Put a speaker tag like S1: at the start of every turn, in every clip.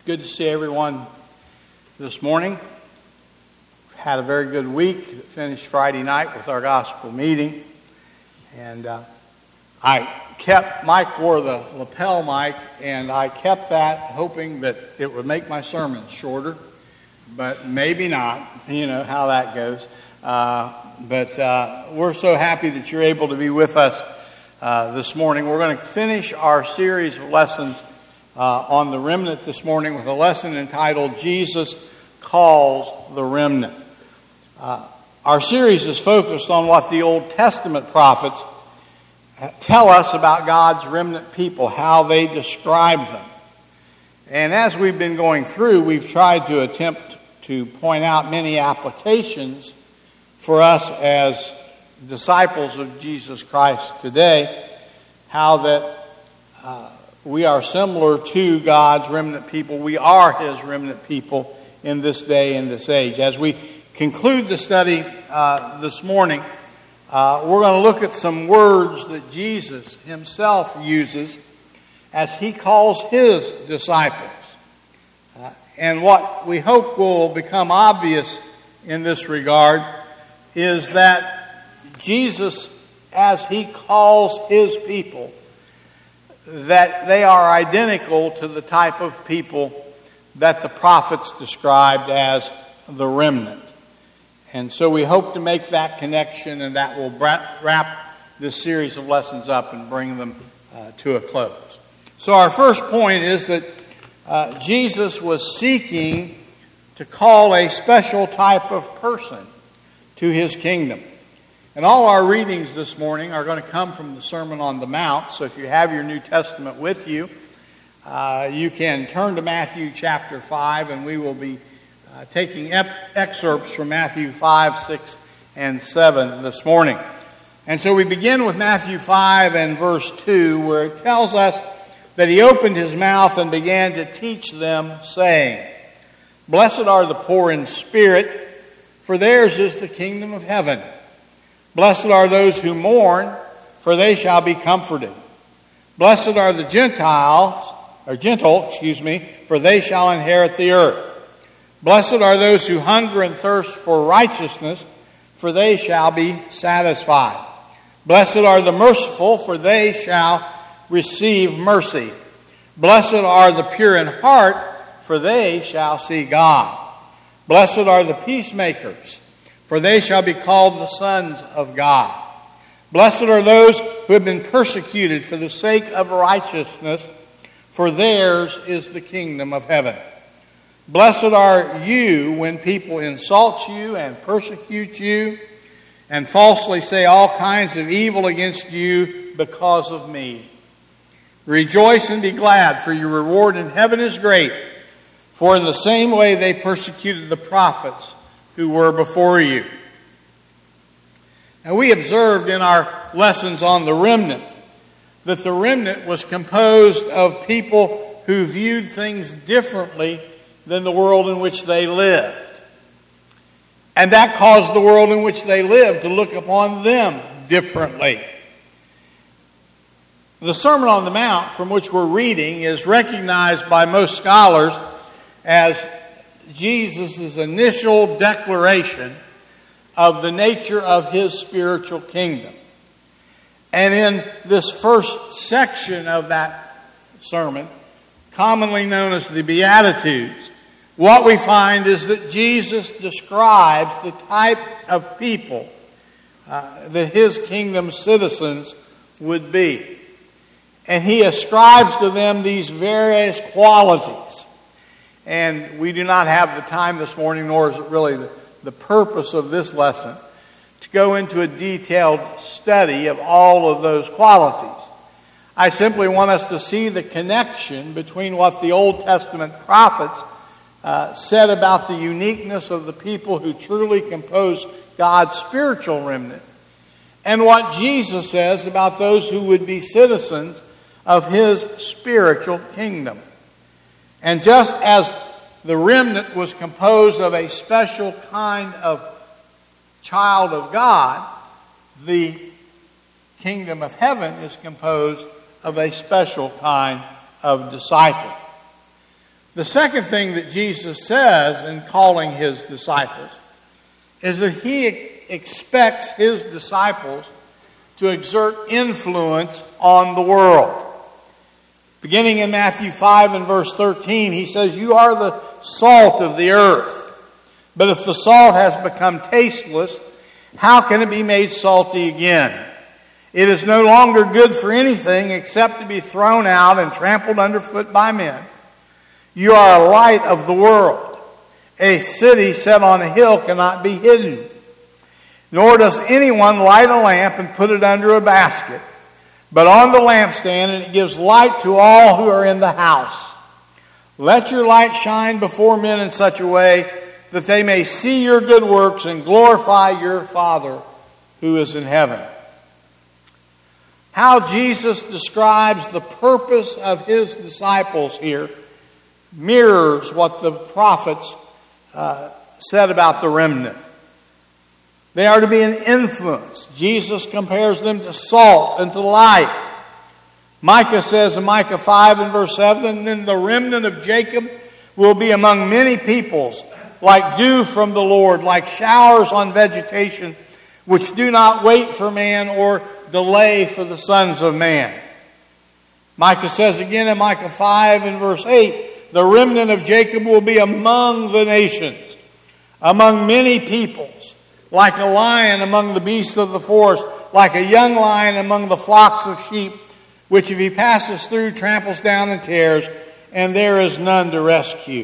S1: Good to see everyone this morning. We've had a very good week. It finished Friday night with our gospel meeting. And Mike wore the lapel mic, and I kept that hoping that it would make my sermons shorter. But maybe not. You know how that goes. But we're so happy that you're able to be with us this morning. We're going to finish our series of lessons on the remnant this morning with a lesson entitled Jesus Calls the Remnant. Our series is focused on what the Old Testament prophets tell us about God's remnant people, how they describe them. And as we've been going through, we've tried to attempt to point out many applications for us as disciples of Jesus Christ today, how that we are similar to God's remnant people. We are His remnant people in this day and this age. As we conclude the study this morning, we're going to look at some words that Jesus Himself uses as He calls His disciples. And what we hope will become obvious in this regard is that Jesus, as He calls His people, that they are identical to the type of people that the prophets described as the remnant. And so we hope to make that connection, and that will wrap this series of lessons up and bring them to a close. So our first point is that Jesus was seeking to call a special type of person to His kingdom. And all our readings this morning are going to come from the Sermon on the Mount. So if you have your New Testament with you, you can turn to Matthew chapter 5, and we will be taking excerpts from Matthew 5, 6, and 7 this morning. And so we begin with Matthew 5 and verse 2, where it tells us that He opened His mouth and began to teach them, saying, "Blessed are the poor in spirit, for theirs is the kingdom of heaven. Blessed are those who mourn, for they shall be comforted. Blessed are the gentle, for they shall inherit the earth. Blessed are those who hunger and thirst for righteousness, for they shall be satisfied. Blessed are the merciful, for they shall receive mercy. Blessed are the pure in heart, for they shall see God. Blessed are the peacemakers, for they shall be called the sons of God. Blessed are those who have been persecuted for the sake of righteousness, for theirs is the kingdom of heaven. Blessed are you when people insult you and persecute you and falsely say all kinds of evil against you because of me. Rejoice and be glad, for your reward in heaven is great. For in the same way they persecuted the prophets who were before you." Now, we observed in our lessons on the remnant that the remnant was composed of people who viewed things differently than the world in which they lived. And that caused the world in which they lived to look upon them differently. The Sermon on the Mount, from which we're reading, is recognized by most scholars as Jesus' initial declaration of the nature of His spiritual kingdom. And in this first section of that sermon, commonly known as the Beatitudes, what we find is that Jesus describes the type of people that His kingdom citizens would be. And He ascribes to them these various qualities. And we do not have the time this morning, nor is it really the purpose of this lesson, to go into a detailed study of all of those qualities. I simply want us to see the connection between what the Old Testament prophets said about the uniqueness of the people who truly compose God's spiritual remnant, and what Jesus says about those who would be citizens of His spiritual kingdom. And just as the remnant was composed of a special kind of child of God, the kingdom of heaven is composed of a special kind of disciple. The second thing that Jesus says in calling his disciples is that he expects his disciples to exert influence on the world. Beginning in Matthew 5 and verse 13, he says, "You are the salt of the earth. But if the salt has become tasteless, how can it be made salty again? It is no longer good for anything except to be thrown out and trampled underfoot by men. You are a light of the world. A city set on a hill cannot be hidden. Nor does anyone light a lamp and put it under a basket, but on the lampstand, and it gives light to all who are in the house. Let your light shine before men in such a way that they may see your good works and glorify your Father who is in heaven." How Jesus describes the purpose of his disciples here mirrors what the prophets said about the remnant. They are to be an influence. Jesus compares them to salt and to light. Micah says in Micah 5 and verse 7, "Then the remnant of Jacob will be among many peoples, like dew from the Lord, like showers on vegetation, which do not wait for man or delay for the sons of man." Micah says again in Micah 5 and verse 8, "The remnant of Jacob will be among the nations, among many peoples, like a lion among the beasts of the forest, like a young lion among the flocks of sheep, which if he passes through tramples down and tears, and there is none to rescue."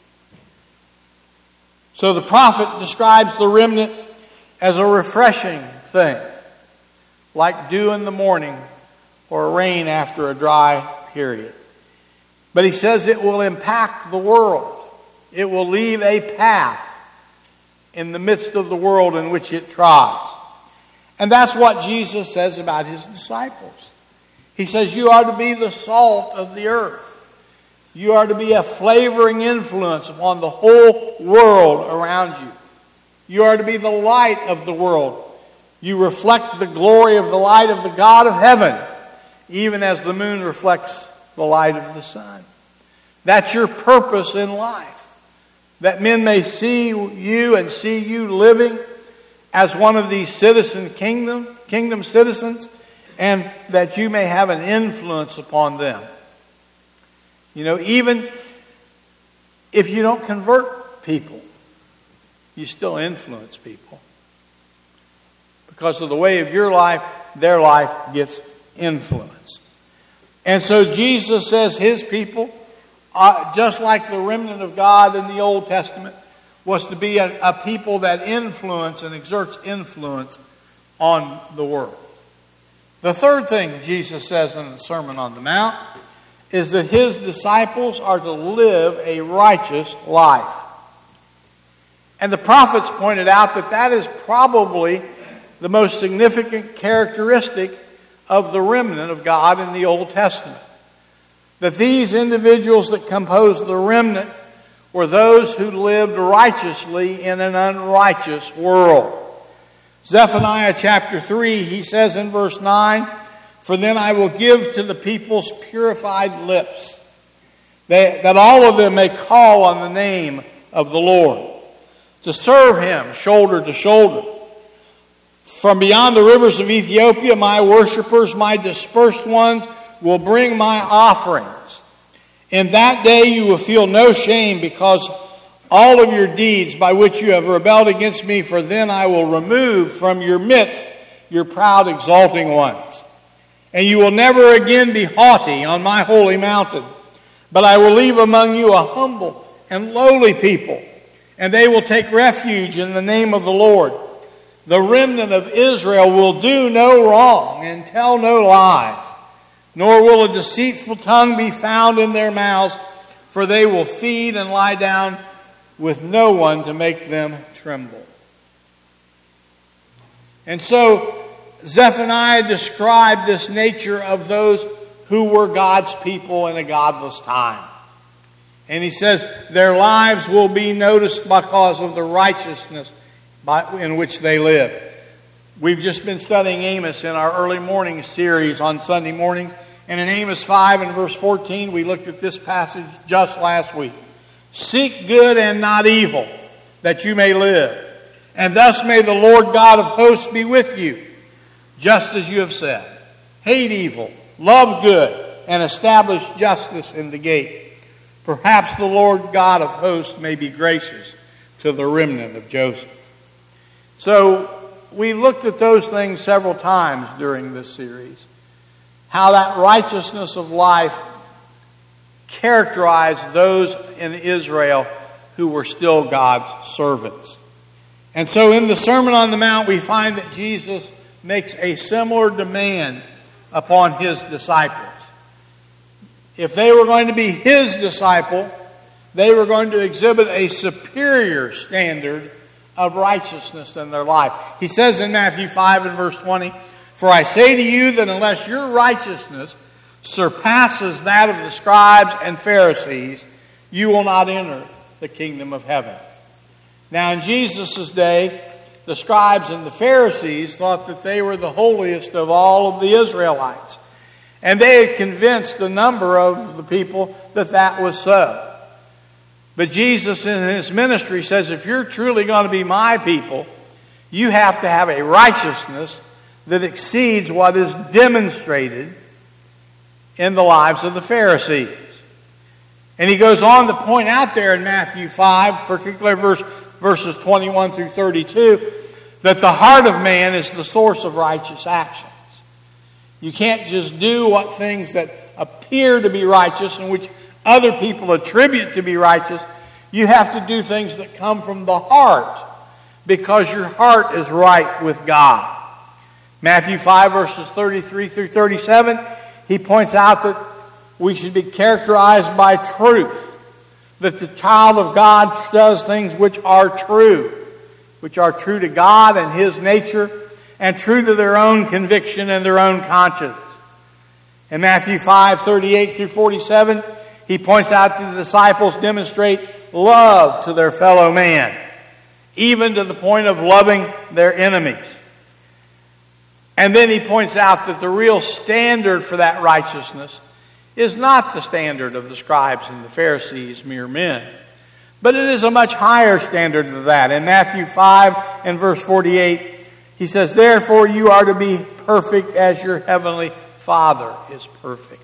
S1: So the prophet describes the remnant as a refreshing thing, like dew in the morning or rain after a dry period. But he says it will impact the world. It will leave a path in the midst of the world in which it trods. And that's what Jesus says about his disciples. He says, you are to be the salt of the earth. You are to be a flavoring influence upon the whole world around you. You are to be the light of the world. You reflect the glory of the light of the God of heaven, even as the moon reflects the light of the sun. That's your purpose in life. That men may see you and see you living as one of these kingdom citizens, and that you may have an influence upon them. You know, even if you don't convert people, you still influence people. Because of the way of your life, their life gets influenced. And so Jesus says his people, just like the remnant of God in the Old Testament, was to be a people that influence and exerts influence on the world. The third thing Jesus says in the Sermon on the Mount is that his disciples are to live a righteous life. And the prophets pointed out that that is probably the most significant characteristic of the remnant of God in the Old Testament. That these individuals that composed the remnant were those who lived righteously in an unrighteous world. Zephaniah chapter 3, he says in verse 9, "For then I will give to the peoples purified lips, that all of them may call on the name of the Lord, to serve him shoulder to shoulder. From beyond the rivers of Ethiopia, my worshipers, my dispersed ones, will bring my offerings. In that day you will feel no shame because all of your deeds by which you have rebelled against me, for then I will remove from your midst your proud exalting ones. And you will never again be haughty on my holy mountain, but I will leave among you a humble and lowly people, and they will take refuge in the name of the Lord. The remnant of Israel will do no wrong and tell no lies, nor will a deceitful tongue be found in their mouths, for they will feed and lie down with no one to make them tremble." And so Zephaniah described this nature of those who were God's people in a godless time. And he says their lives will be noticed because of the righteousness in which they live. We've just been studying Amos in our early morning series on Sunday mornings, And in Amos 5 and verse 14, we looked at this passage just last week. Seek good and not evil, that you may live. And thus may the Lord God of hosts be with you, just as you have said. Hate evil, love good, and establish justice in the gate. Perhaps the Lord God of hosts may be gracious to the remnant of Joseph. So we looked at those things several times during this series. How that righteousness of life characterized those in Israel who were still God's servants. And so in the Sermon on the Mount, we find that Jesus makes a similar demand upon his disciples. If they were going to be his disciple, they were going to exhibit a superior standard of righteousness in their life. He says in Matthew 5 and verse 20, "For I say to you that unless your righteousness surpasses that of the scribes and Pharisees, you will not enter the kingdom of heaven." Now in Jesus' day, the scribes and the Pharisees thought that they were the holiest of all of the Israelites. And they had convinced a number of the people that that was so. But Jesus in his ministry says, if you're truly going to be my people, you have to have a righteousness that exceeds what is demonstrated in the lives of the Pharisees. And he goes on to point out there in Matthew 5, particularly verses 21 through 32, that the heart of man is the source of righteous actions. You can't just do what things that appear to be righteous and which other people attribute to be righteous. You have to do things that come from the heart because your heart is right with God. Matthew 5 verses 33 through 37, he points out that we should be characterized by truth. That the child of God does things which are true to God and his nature, and true to their own conviction and their own conscience. In Matthew 5, 38 through 47, he points out that the disciples demonstrate love to their fellow man, even to the point of loving their enemies. And then he points out that the real standard for that righteousness is not the standard of the scribes and the Pharisees, mere men, but it is a much higher standard than that. In Matthew 5 and verse 48, he says, "Therefore you are to be perfect as your heavenly Father is perfect."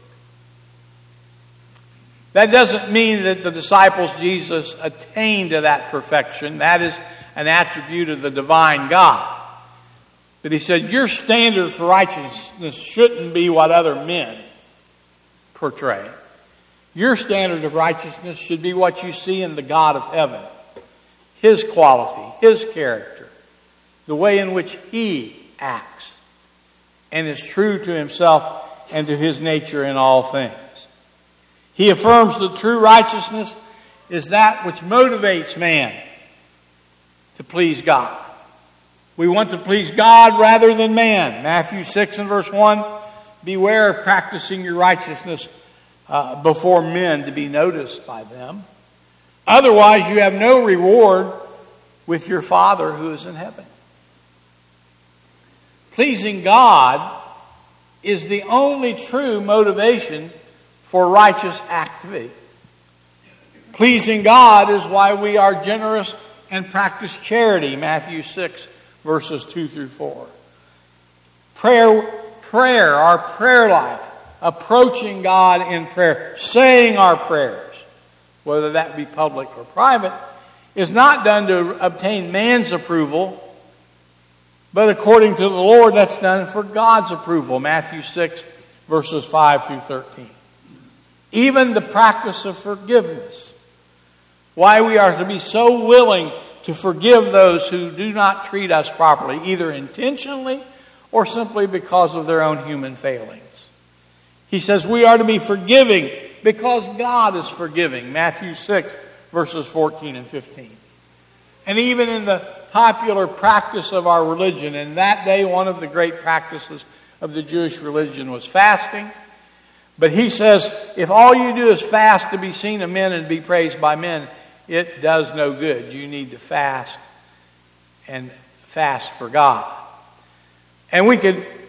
S1: That doesn't mean that the disciples Jesus attained to that perfection. That is an attribute of the divine God. But he said, your standard for righteousness shouldn't be what other men portray. Your standard of righteousness should be what you see in the God of heaven. His quality, his character, the way in which he acts and is true to himself and to his nature in all things. He affirms that true righteousness is that which motivates man to please God. We want to please God rather than man. Matthew 6 and verse 1, beware of practicing your righteousness before men to be noticed by them. Otherwise you have no reward with your Father who is in heaven. Pleasing God is the only true motivation for righteous activity. Pleasing God is why we are generous and practice charity. Matthew 6 verses 2 through 4. Prayer, our prayer life, approaching God in prayer, saying our prayers, whether that be public or private, is not done to obtain man's approval, but according to the Lord, that's done for God's approval. Matthew 6 verses 5 through 13. Even the practice of forgiveness. Why we are to be so willing to forgive those who do not treat us properly, either intentionally or simply because of their own human failings. He says we are to be forgiving because God is forgiving. Matthew 6 verses 14 and 15. And even in the popular practice of our religion, in that day one of the great practices of the Jewish religion was fasting. But he says, if all you do is fast to be seen of men and be praised by men, it does no good. You need to fast and fast for God. And we could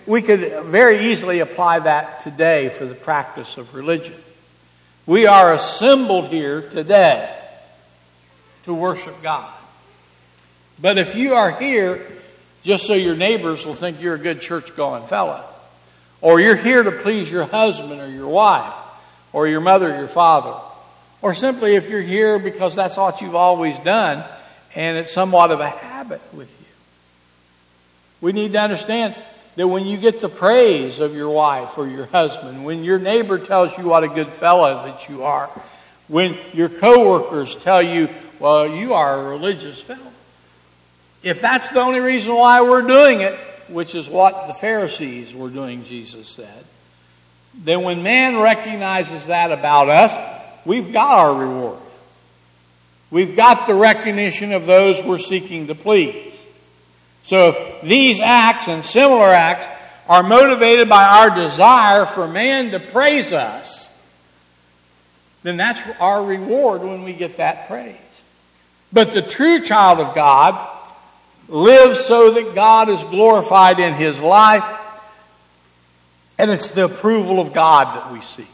S1: we could very easily apply that today for the practice of religion. We are assembled here today to worship God. But if you are here just so your neighbors will think you're a good church-going fellow, or you're here to please your husband or your wife, or your mother or your father, or simply if you're here because that's what you've always done and it's somewhat of a habit with you, we need to understand that when you get the praise of your wife or your husband, when your neighbor tells you what a good fellow that you are, when your coworkers tell you, well, you are a religious fellow, if that's the only reason why we're doing it, which is what the Pharisees were doing, Jesus said, then when man recognizes that about us, we've got our reward. We've got the recognition of those we're seeking to please. So if these acts and similar acts are motivated by our desire for man to praise us, then that's our reward when we get that praise. But the true child of God lives so that God is glorified in his life, and it's the approval of God that we seek.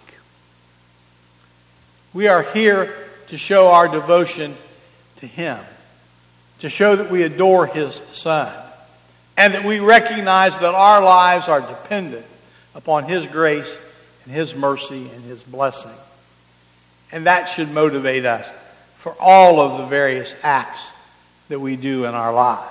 S1: We are here to show our devotion to him, to show that we adore his Son, and that we recognize that our lives are dependent upon his grace and his mercy and his blessing. And that should motivate us for all of the various acts that we do in our lives.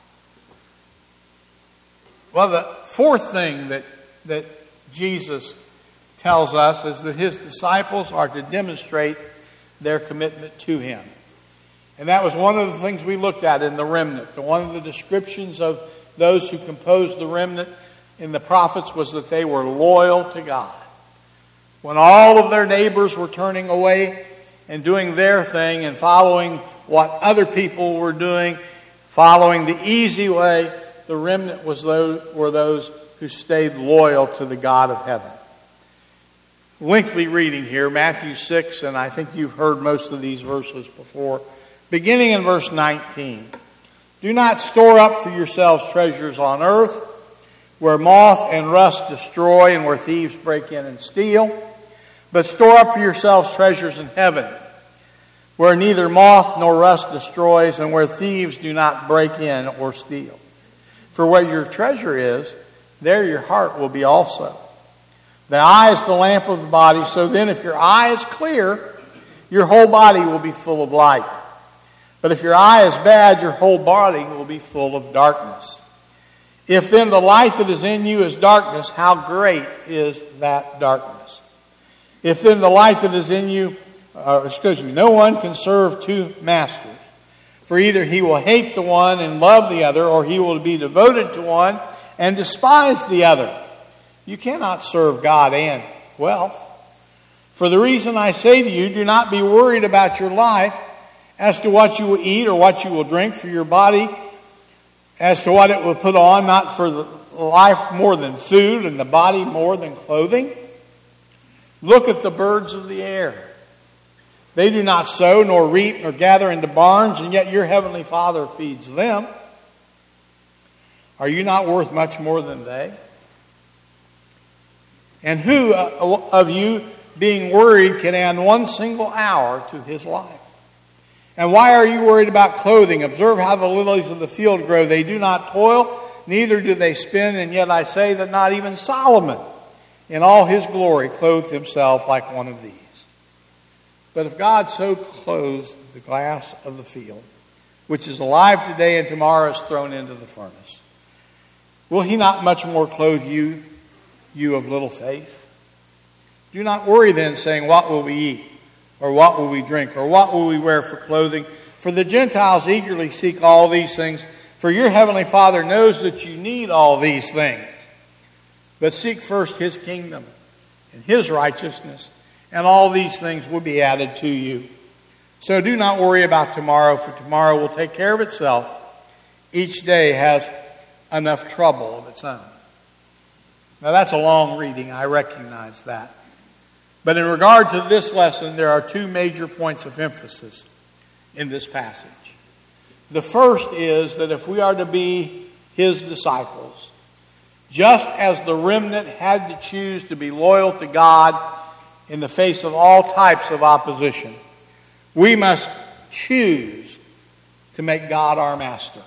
S1: Well, the fourth thing that Jesus tells us is that his disciples are to demonstrate their commitment to him. And that was one of the things we looked at in the remnant. One of the descriptions of those who composed the remnant in the prophets was that they were loyal to God. When all of their neighbors were turning away and doing their thing and following what other people were doing, following the easy way, the remnant were those who stayed loyal to the God of heaven. Lengthy reading here, Matthew 6, and I think you've heard most of these verses before. Beginning in verse 19. Do not store up for yourselves treasures on earth, where moth and rust destroy and where thieves break in and steal. But store up for yourselves treasures in heaven, where neither moth nor rust destroys and where thieves do not break in or steal. For where your treasure is, there your heart will be also. The eye is the lamp of the body, so then if your eye is clear, your whole body will be full of light. But if your eye is bad, your whole body will be full of darkness. If then the light that is in you is darkness, how great is that darkness? If then the light that is in you, no one can serve two masters. For either he will hate the one and love the other, or he will be devoted to one and despise the other. You cannot serve God and wealth. For the reason I say to you, do not be worried about your life as to what you will eat or what you will drink, for your body as to what it will put on, not for the life more than food and the body more than clothing. Look at the birds of the air. They do not sow, nor reap, nor gather into barns, and yet your heavenly Father feeds them. Are you not worth much more than they? And who of you, being worried, can add one single hour to his life? And why are you worried about clothing? Observe how the lilies of the field grow. They do not toil, neither do they spin, and yet I say that not even Solomon, in all his glory, clothed himself like one of these. But if God so clothes the grass of the field, which is alive today and tomorrow is thrown into the furnace, will he not much more clothe you, you of little faith? Do not worry then, saying, what will we eat? Or what will we drink? Or what will we wear for clothing? For the Gentiles eagerly seek all these things. For your heavenly Father knows that you need all these things. But seek first his kingdom and his righteousness, and all these things will be added to you. So do not worry about tomorrow, for tomorrow will take care of itself. Each day has enough trouble of its own. Now that's a long reading, I recognize that. But in regard to this lesson, there are two major points of emphasis in this passage. The first is that if we are to be his disciples, Just as the remnant had to choose to be loyal to God in the face of all types of opposition, we must choose to make God our master.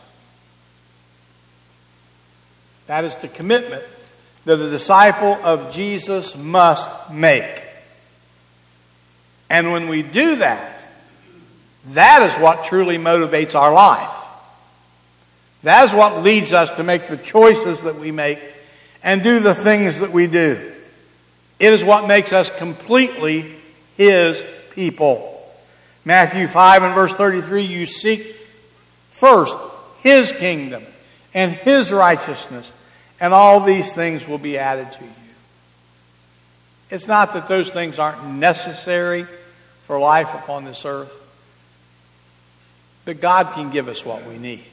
S1: That is the commitment that a disciple of Jesus must make. And when we do that, that is what truly motivates our life. That is what leads us to make the choices that we make and do the things that we do. It is what makes us completely His people. Matthew 5 and verse 33, you seek first His kingdom and His righteousness, and all these things will be added to you. It's not that those things aren't necessary for life upon this earth, but God can give us what we need.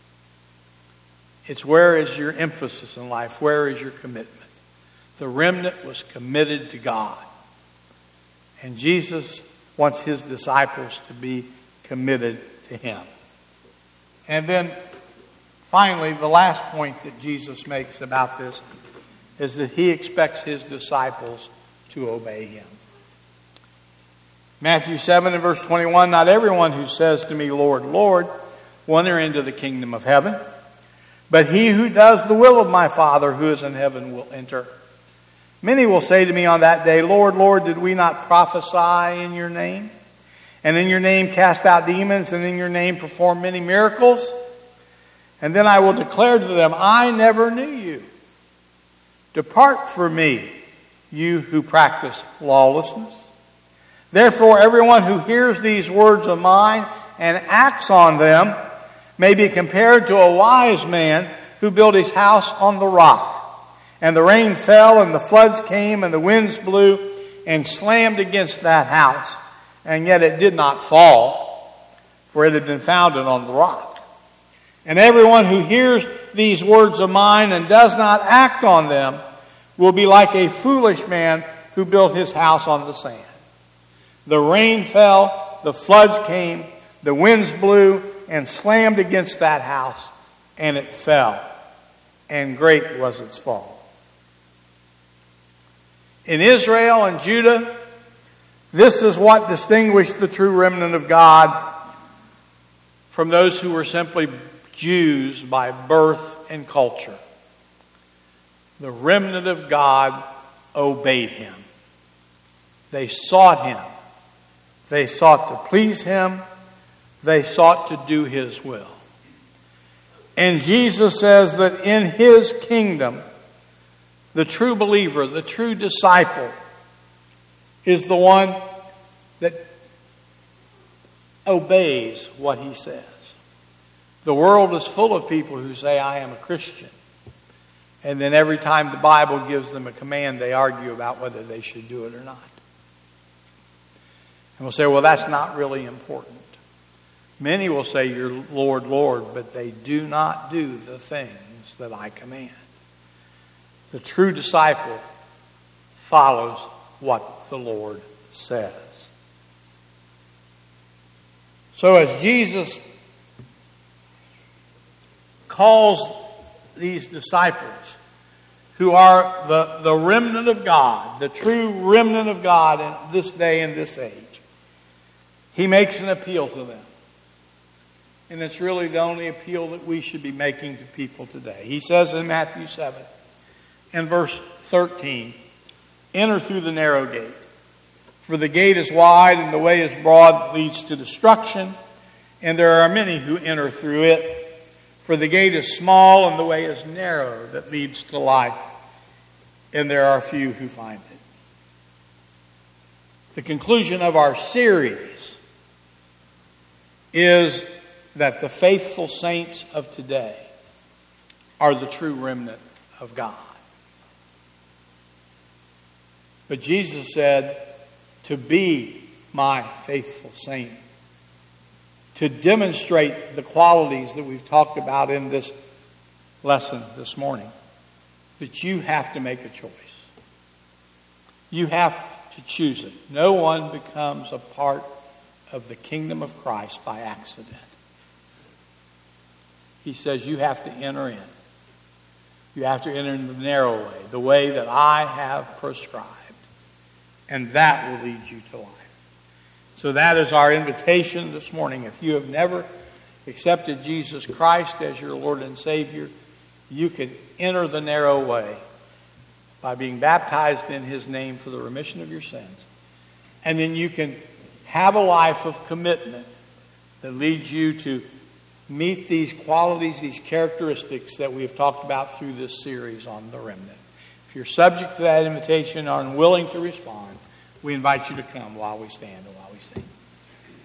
S1: It's where is your emphasis in life? Where is your commitment? The remnant was committed to God. And Jesus wants His disciples to be committed to Him. And then, finally, the last point that Jesus makes about this is that He expects His disciples to obey Him. Matthew 7 and verse 21, not everyone who says to me, Lord, Lord, will enter into the kingdom of heaven, but he who does the will of my Father who is in heaven will enter. Many will say to me on that day, Lord, Lord, did we not prophesy in your name? And in your name cast out demons, and in your name perform many miracles? And then I will declare to them, I never knew you. Depart from me, you who practice lawlessness. Therefore, everyone who hears these words of mine and acts on them may be compared to a wise man who built his house on the rock. And the rain fell, and the floods came, and the winds blew and slammed against that house. And yet it did not fall, for it had been founded on the rock. And everyone who hears these words of mine and does not act on them will be like a foolish man who built his house on the sand. The rain fell, the floods came, the winds blew and slammed against that house, and it fell, and great was its fall. In Israel and Judah, this is what distinguished the true remnant of God from those who were simply Jews by birth and culture. The remnant of God obeyed Him. They sought Him. They sought to please Him. They sought to do His will. And Jesus says that in His kingdom, the true believer, the true disciple, is the one that obeys what He says. The world is full of people who say, I am a Christian. And then every time the Bible gives them a command, they argue about whether they should do it or not. And we'll say, well, that's not really important. Many will say, you're Lord, Lord, but they do not do the things that I command. The true disciple follows what the Lord says. So as Jesus calls these disciples, who are the remnant of God, the true remnant of God in this day and this age, He makes an appeal to them. And it's really the only appeal that we should be making to people today. He says in Matthew 7 and verse 13, enter through the narrow gate. For the gate is wide and the way is broad that leads to destruction, and there are many who enter through it. For the gate is small and the way is narrow that leads to life, and there are few who find it. The conclusion of our series is that the faithful saints of today are the true remnant of God. But Jesus said, to be my faithful saint, to demonstrate the qualities that we've talked about in this lesson this morning, that you have to make a choice. You have to choose it. No one becomes a part of the kingdom of Christ by accident. He says you have to enter in. You have to enter in the narrow way, the way that I have prescribed. And that will lead you to life. So that is our invitation this morning. If you have never accepted Jesus Christ as your Lord and Savior, you can enter the narrow way by being baptized in His name for the remission of your sins. And then you can have a life of commitment that leads you to meet these qualities, these characteristics that we have talked about through this series on the remnant. If you're subject to that invitation or unwilling to respond, we invite you to come while we stand and while we sing.